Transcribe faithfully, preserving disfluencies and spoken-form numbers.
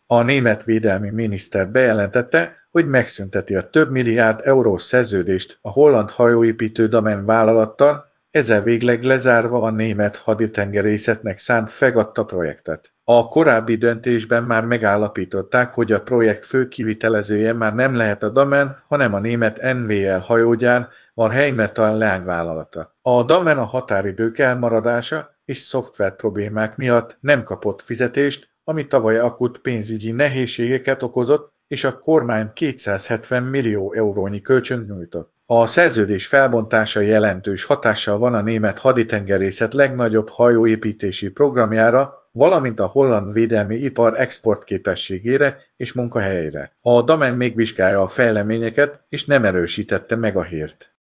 A német védelmi miniszter bejelentette, hogy megszünteti a több milliárd eurós szerződést a holland hajóépítő Damen vállalattal, ezzel végleg lezárva a német haditengerészetnek szánt Fregatta projektet. A korábbi döntésben már megállapították, hogy a projekt fő kivitelezője már nem lehet a Damen, hanem a német en vé el hajógyár, a Rheinmetall leányvállalata. A Damen a határidők elmaradása és szoftver problémák miatt nem kapott fizetést, ami tavaly akut pénzügyi nehézségeket okozott, és a kormány kétszázhetven millió eurónyi kölcsönt nyújtott. A szerződés felbontása jelentős hatással van a német haditengerészet legnagyobb hajóépítési programjára, valamint a holland védelmi ipar exportképességére és munkahelyeire. A Damen még vizsgálja a fejleményeket, és nem erősítette meg a hírt.